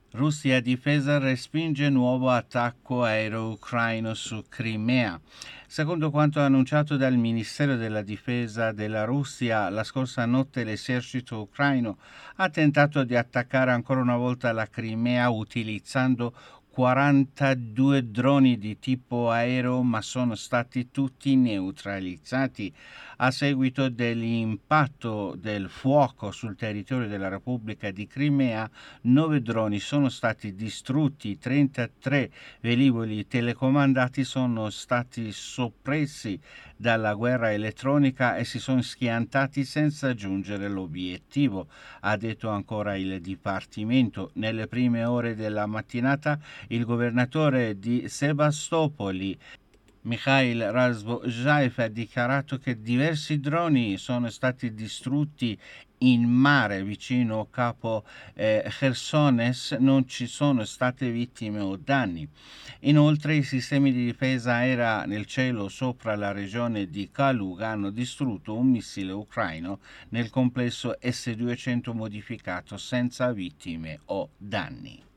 Russia difesa respinge nuovo attacco aereo ucraino su Crimea. Secondo quanto annunciato dal Ministero della Difesa della Russia, la scorsa notte l'esercito ucraino ha tentato di attaccare ancora una volta la Crimea utilizzando 42 droni di tipo aereo, ma sono stati tutti neutralizzati. A seguito dell'impatto del fuoco sul territorio della Repubblica di Crimea, 9 droni sono stati distrutti, 33 velivoli telecomandati sono stati soppressi dalla guerra elettronica e si sono schiantati senza raggiungere l'obiettivo, ha detto ancora il Dipartimento. Nelle prime ore della mattinata il governatore di Sebastopoli, Mikhail Razbojaev, ha dichiarato che diversi droni sono stati distrutti in mare vicino Capo Chersones, non ci sono state vittime o danni. Inoltre i sistemi di difesa aerea nel cielo sopra la regione di Kaluga hanno distrutto un missile ucraino nel complesso S-200 modificato senza vittime o danni.